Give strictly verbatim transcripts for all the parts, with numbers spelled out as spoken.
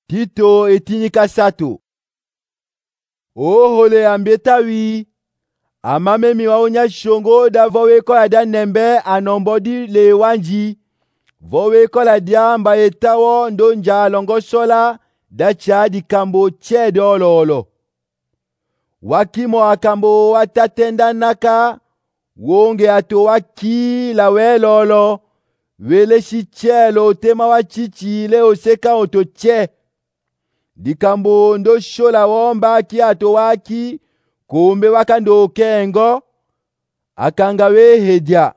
Tito etinyika sato. Ohole ambetawi. Amamemi waonya shongo da vowe kola da nembe anombodi le wanji. Vowe kola diamba etawo ndonja longo sola da chadi kambo chede ololo. Wakimo akambo watatenda naka. Wonge ato waki la welolo. Wele si chelo tema wachichi le oseka oto che. Dikambo ndo shola womba ki ato waki. Kumbe wakando kengo. Akanga wehedia.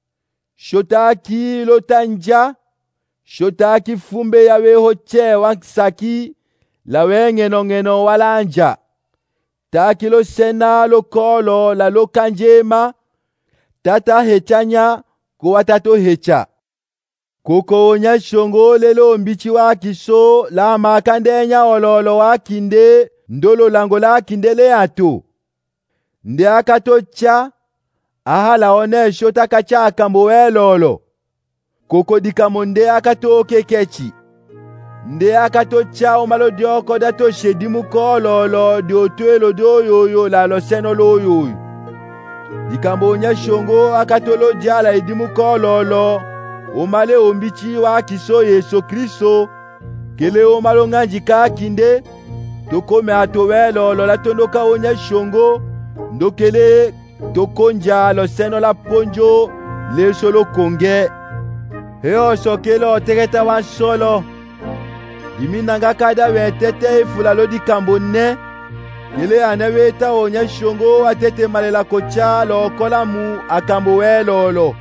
Shotaki lotanja. Shotaki fumbe ya weho che wansaki. La wengeno ngeno walanja. Taki lo sena lo kolo la lo kanjema. Tata hechanya kuwa tato hecha. Koko nya shongo lelo mbichi wakiso la makandenya ololo wakinde ndolo lango la kindele ato. Nde akatocha ahala one shota kacha akambo welolo. Koko dikamonde akatoke kechi. Nde akatocha omalo dioko dato shedimu kololo di otuelo do yoyo la lo seno lo yoyo. Dikambo nya shongo akatolo jala edimu kololo. Omale ombichi wa kiso Yesu Kristo. Kele omalo nganjika kinde. Tokome atowelo lo la tondoka onya shongo. Ndokele tokonja lo seno la ponjo. Le solo konge. Heo sokelo tegeta wan solo. Diminanga kada wetete fula lo dikambo ne. Kele aneweta onya shongo atete malela kocha lo kolamu akambo welo lo.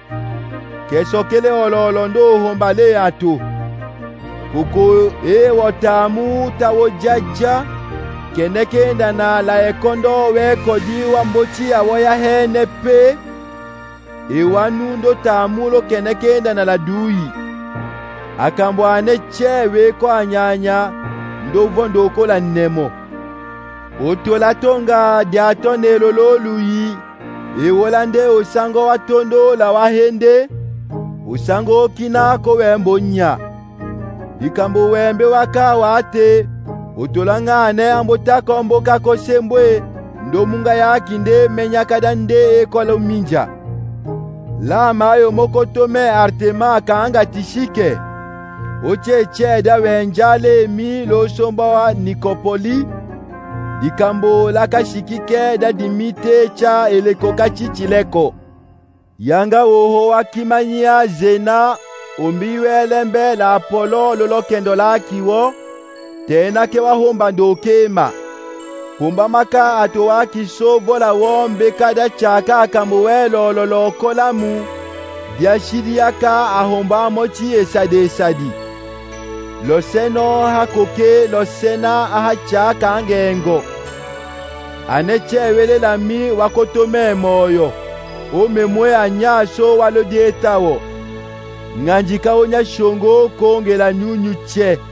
Keso kele ololo ndo hombale ato. Kuko e watamu tawo jaja. Keneke ndana la ekondo we kodi wa mbochi awoya hene pe. E wanu ndo tamulo keneke ndana la dui. Akambo ane chewe kwa anyanya. Ndo vondo kola nemo. Otola tonga diatone lololuyi. E wolande osango watondo la wahende. Usango kina ko wembo nya. Dikambo wembe waka wate. Utolangane ambotako mboka ko sembwe. Ndo munga yakinde menya kadande kola minja. La mayo moko tome Artema kaanga tishike. Oche cheda wenjale mi lo somba wa Nikopoli. Dikambo laka shikike da dimite cha eleko kachichileko. Yanga woho wakimanyia zena ombiwe lembe la Apollo lolo kendo la kiwo. Tena ke wahomba ndokema. Humba maka ato wakiso vola wombe kada chaka akamwelo lolo kolamu. Diashidi yaka ahomba mochi esade esadi. Loseno hakoke losena ahachaka angengo. Aneche wele lami wakotome moyo. Ome mwe anyaso walo dietawo. Nganjika onya shongo kongela nyunyu che.